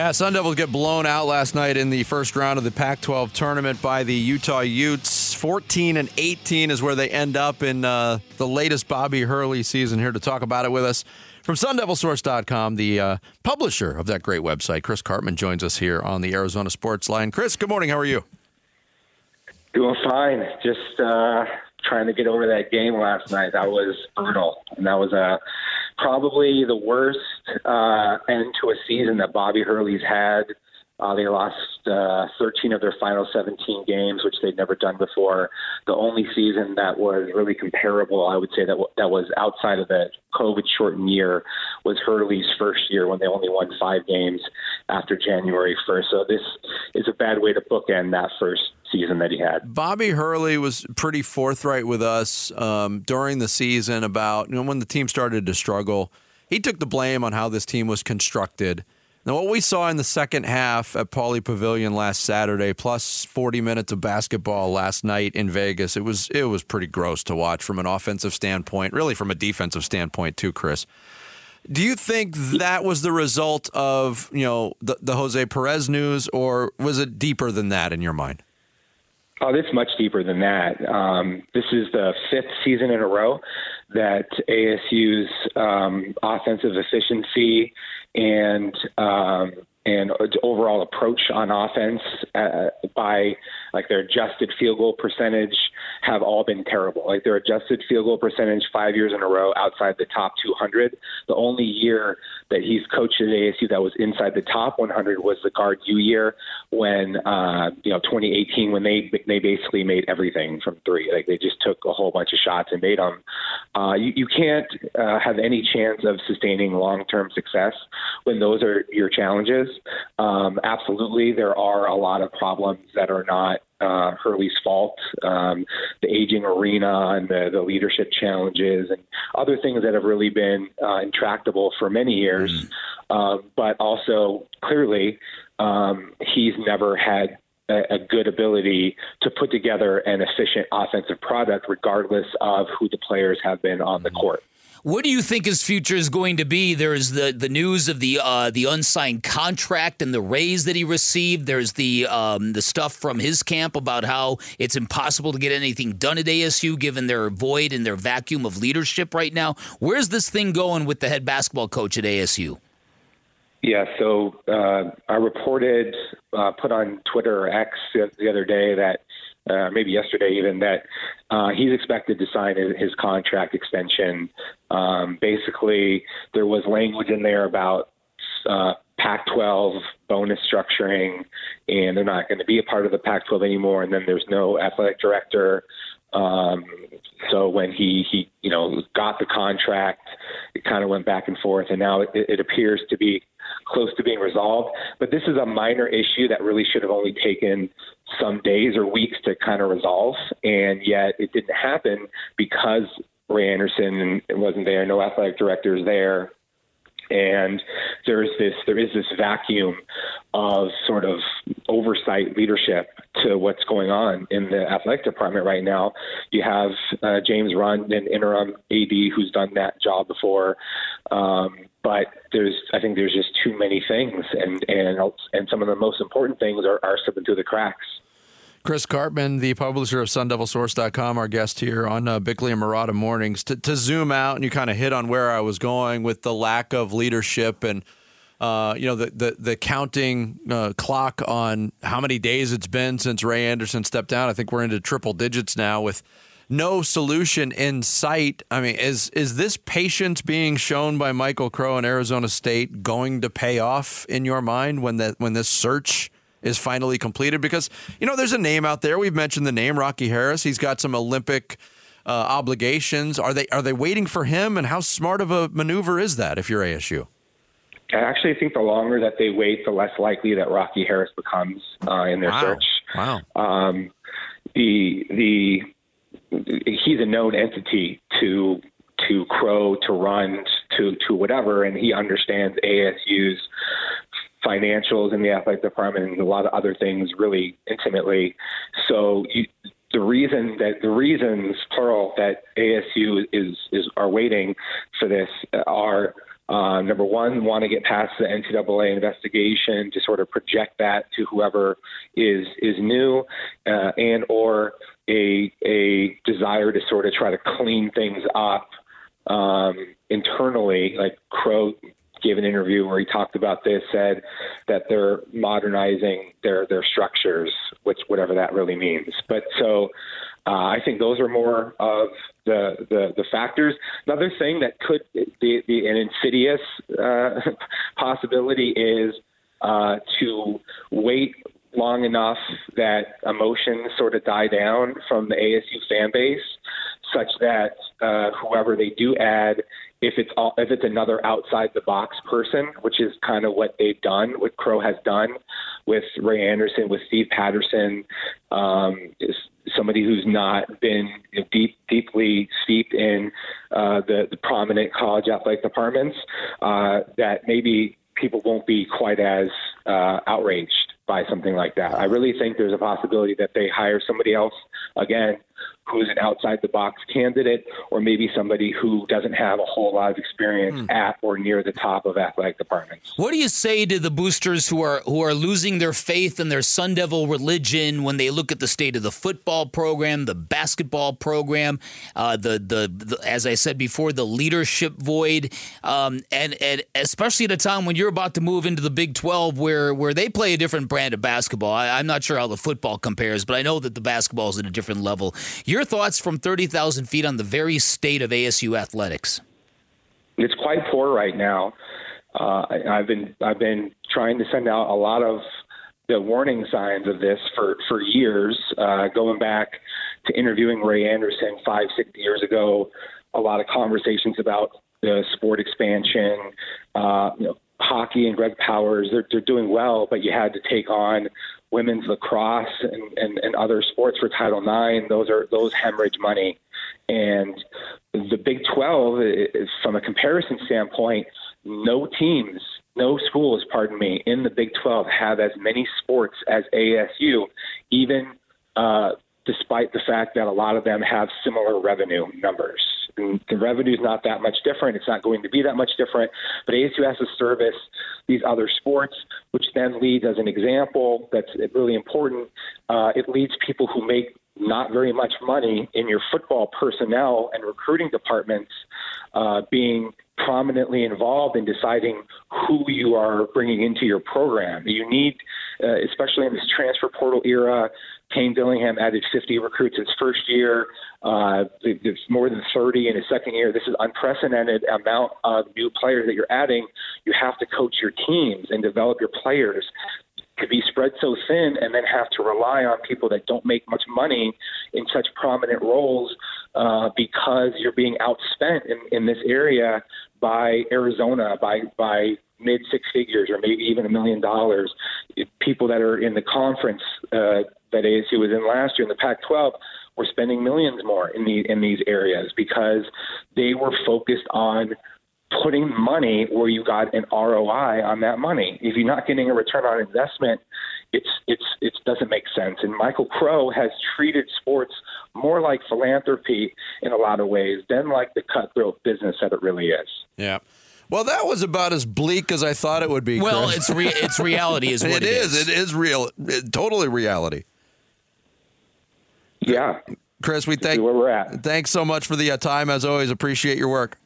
Yeah, Sun Devils get blown out last night in the first round of the Pac-12 tournament by the Utah Utes. 14-18 is where they end up in the latest Bobby Hurley season. Here to talk about it with us from SunDevilSource.com, the publisher of that great website, Chris Karpman, joins us here on the Arizona Sports Line. Chris, good morning. How are you? Doing fine. Just trying to get over that game last night. That was brutal. And that was probably the worst end to a season that Bobby Hurley's had. They lost 13 of their final 17 games, which they'd never done before. The only season that was really comparable, I would say, that was outside of the COVID-shortened year was Hurley's first year when they only won 5 games after January 1st. So this is a bad way to bookend that first season that he had. Bobby Hurley was pretty forthright with us during the season about when the team started to struggle. He took the blame on how this team was constructed. Now, what we saw in the second half at Pauley Pavilion last Saturday, plus 40 minutes of basketball last night in Vegas, it was pretty gross to watch from an offensive standpoint, really from a defensive standpoint too, Chris. Do you think that was the result of the Jose Perez news, or was it deeper than that in your mind? Oh, it's much deeper than that. This is the 5th season in a row that ASU's offensive efficiency and overall approach on offense by their adjusted field goal percentage have all been terrible. Like their adjusted field goal percentage 5 years in a row outside the top 200. The only year that he's coached at ASU that was inside the top 100 was the Guard U year when 2018 when they basically made everything from three. Like they just took a whole bunch of shots and made them. You can't have any chance of sustaining long-term success when those are your challenges. Absolutely, there are a lot of problems that are not Hurley's fault, the aging arena and the leadership challenges and other things that have really been intractable for many years. But also, clearly, he's never had a good ability to put together an efficient offensive product regardless of who the players have been on the court. What do you think his future is going to be? There's the news of the unsigned contract and the raise that he received. There's the stuff from his camp about how it's impossible to get anything done at ASU given their void and their vacuum of leadership right now. Where's this thing going with the head basketball coach at ASU? Yeah, so I reported, put on Twitter or X the other day that maybe yesterday even, that he's expected to sign his contract extension. Basically, there was language in there about Pac-12 bonus structuring, and they're not going to be a part of the Pac-12 anymore, and then there's no athletic director. So when he got the contract, it kind of went back and forth, and now it appears to be close to being resolved. But this is a minor issue that really should have only taken some days or weeks to kind of resolve, and yet it didn't happen because Ray Anderson wasn't there, no athletic directors there. And there is this vacuum of sort of oversight leadership to what's going on in the athletic department right now. You have James Rund, an interim AD, who's done that job before. But I think there's just too many things, and some of the most important things are slipping through the cracks. Chris Karpman, the publisher of SunDevilSource.com, our guest here on Bickley and Marotta Mornings. To zoom out, and you kind of hit on where I was going with the lack of leadership and the counting clock on how many days it's been since Ray Anderson stepped down. I think we're into triple digits now with no solution in sight. I mean, is this patience being shown by Michael Crow and Arizona State going to pay off in your mind when this search is finally completed? Because, there's a name out there. We've mentioned the name, Rocky Harris. He's got some Olympic obligations. Are they waiting for him? And how smart of a maneuver is that if you're ASU? I actually think the longer that they wait, the less likely that Rocky Harris becomes in their search. Wow. He's a known entity to Crow, to Rund, to whatever, and he understands ASU's financials in the athletic department and a lot of other things really intimately. So the reasons plural that ASU are waiting for this are number one, want to get past the NCAA investigation to sort of project that to whoever is new, and or a desire to sort of try to clean things up internally. Like Crow gave an interview where he talked about this, said that they're modernizing their structures, whatever that really means. But so I think those are more of the factors. Another thing that could be an insidious possibility is to wait long enough that emotions sort of die down from the ASU fan base, such that whoever they do add, if it's another outside the box person, which is kind of what they've done, what Crow has done with Ray Anderson, with Steve Patterson, is somebody who's not been deeply steeped in the prominent college athletic departments, that maybe people won't be quite as outraged by something like that. I really think there's a possibility that they hire somebody else, again, who's an outside-the-box candidate, or maybe somebody who doesn't have a whole lot of experience at or near the top of athletic departments. What do you say to the boosters who are losing their faith in their Sun Devil religion when they look at the state of the football program, the basketball program, the as I said before, the leadership void, and especially at a time when you're about to move into the Big 12, where they play a different brand of basketball. I'm not sure how the football compares, but I know that the basketball is at a different level. Your thoughts from 30,000 feet on the very state of ASU athletics? It's quite poor right now. I've been trying to send out a lot of the warning signs of this for years, going back to interviewing Ray Anderson 5-6 years ago. A lot of conversations about the sport expansion. Hockey and Greg Powers, they're doing well, but you had to take on women's lacrosse and other sports for Title IX. Those hemorrhage money. And the Big 12, from a comparison standpoint, no schools, in the Big 12 have as many sports as ASU, even despite the fact that a lot of them have similar revenue numbers. And the revenue is not that much different. It's not going to be that much different. But ASU has to service these other sports, which then leads, as an example, that's really important. It leads people who make not very much money in your football personnel and recruiting departments being prominently involved in deciding who you are bringing into your program. You need, especially in this transfer portal era, Kane Dillingham added 50 recruits his first year. There's more than 30 in his second year. This is unprecedented amount of new players that you're adding. You have to coach your teams and develop your players. To be spread so thin and then have to rely on people that don't make much money in such prominent roles because you're being outspent in this area by Arizona by mid six figures or maybe even $1 million. People that are in the conference that ASU was in last year in the Pac-12 were spending millions more in these areas because they were focused on putting money where you got an ROI on that money. If you're not getting a return on investment, it doesn't make sense. And Michael Crow has treated sports more like philanthropy in a lot of ways than like the cutthroat business that it really is. Yeah. Well, that was about as bleak as I thought it would be, Chris. Well, it's reality is what it is. It is real. Totally reality. Yeah. Chris, we thank where we're at. Thanks so much for the time. As always, appreciate your work.